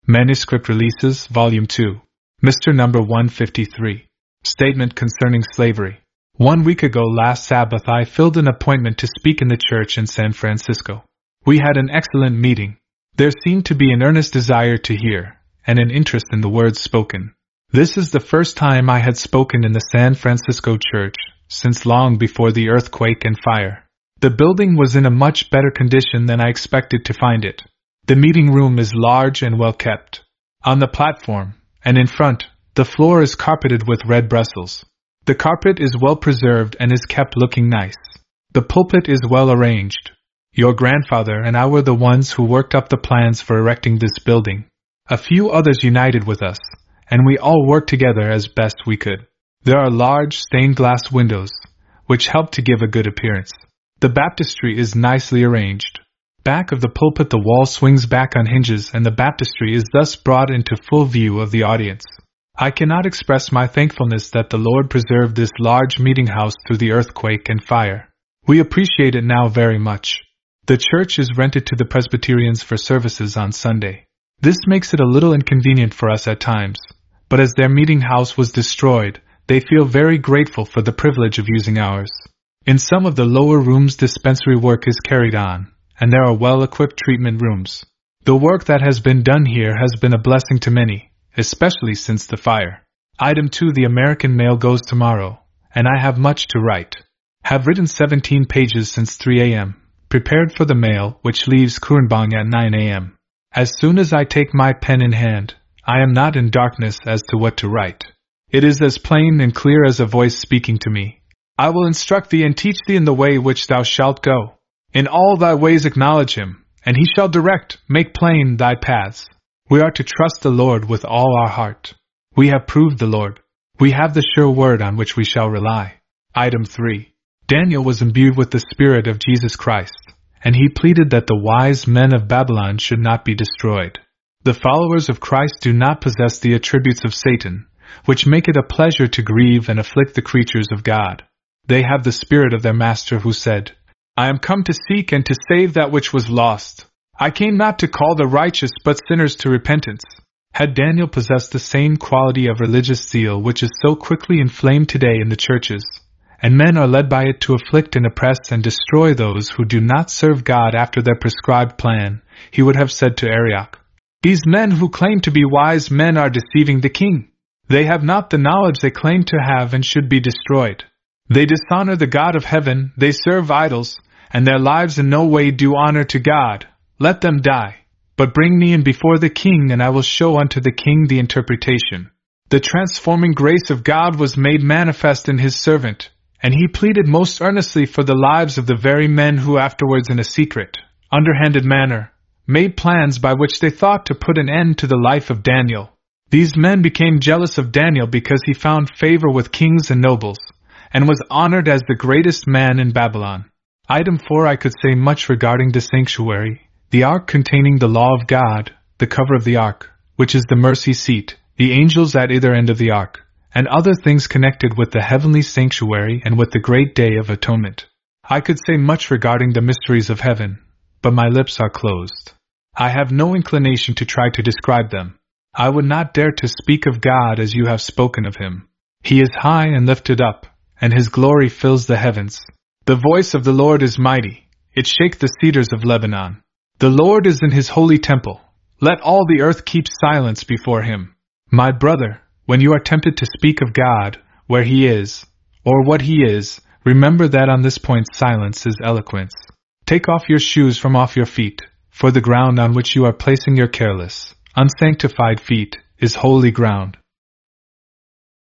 Manuscript Releases, Volume 2. Mr. Number 153. Statement concerning slavery. 1 week ago last Sabbath I filled an appointment to speak in the church in San Francisco. We had an excellent meeting. There seemed to be an earnest desire to hear, and an interest in the words spoken. This is the first time I had spoken in the San Francisco church, since long before the earthquake and fire. The building was in a much better condition than I expected to find it. The meeting room is large and well kept. On the platform, and in front, the floor is carpeted with red Brussels. The carpet is well preserved and is kept looking nice. The pulpit is well arranged. Your grandfather and I were the ones who worked up the plans for erecting this building. A few others united with us, and we all worked together as best we could. There are large stained glass windows, which help to give a good appearance. The baptistry is nicely arranged. Back of the pulpit the wall swings back on hinges and the baptistry is thus brought into full view of the audience. I cannot express my thankfulness that the Lord preserved this large meeting house through the earthquake and fire. We appreciate it now very much. The church is rented to the Presbyterians for services on Sunday. This makes it a little inconvenient for us at times, but as their meeting house was destroyed, they feel very grateful for the privilege of using ours. In some of the lower rooms dispensary work is carried on, and there are well-equipped treatment rooms. The work that has been done here has been a blessing to many, especially since the fire. Item 2. The American mail goes tomorrow, and I have much to write. Have written 17 pages since 3 a.m., prepared for the mail, which leaves Kurenbong at 9 a.m. As soon as I take my pen in hand, I am not in darkness as to what to write. It is as plain and clear as a voice speaking to me. I will instruct thee and teach thee in the way which thou shalt go. In all thy ways acknowledge him, and he shall make plain thy paths. We are to trust the Lord with all our heart. We have proved the Lord. We have the sure word on which we shall rely. Item 3. Daniel was imbued with the Spirit of Jesus Christ, and he pleaded that the wise men of Babylon should not be destroyed. The followers of Christ do not possess the attributes of Satan, which make it a pleasure to grieve and afflict the creatures of God. They have the spirit of their Master who said, I am come to seek and to save that which was lost. I came not to call the righteous but sinners to repentance. Had Daniel possessed the same quality of religious zeal which is so quickly inflamed today in the churches, and men are led by it to afflict and oppress and destroy those who do not serve God after their prescribed plan, he would have said to Arioch, These men who claim to be wise men are deceiving the king. They have not the knowledge they claim to have and should be destroyed. They dishonor the God of heaven, they serve idols, and their lives in no way do honor to God. Let them die. But bring me in before the king, and I will show unto the king the interpretation. The transforming grace of God was made manifest in his servant, and he pleaded most earnestly for the lives of the very men who afterwards in a secret, underhanded manner, made plans by which they thought to put an end to the life of Daniel. These men became jealous of Daniel because he found favor with kings and nobles, and was honored as the greatest man in Babylon. Item 4. I could say much regarding the sanctuary, the ark containing the law of God, the cover of the ark, which is the mercy seat, the angels at either end of the ark, and other things connected with the heavenly sanctuary and with the great day of atonement. I could say much regarding the mysteries of heaven, but my lips are closed. I have no inclination to try to describe them. I would not dare to speak of God as you have spoken of him. He is high and lifted up, and his glory fills the heavens. The voice of the Lord is mighty, it shakes the cedars of Lebanon. The Lord is in his holy temple. Let all the earth keep silence before him. My brother, when you are tempted to speak of God, where he is, or what he is, remember that on this point silence is eloquence. Take off your shoes from off your feet, for the ground on which you are placing your careless, unsanctified feet, is holy ground.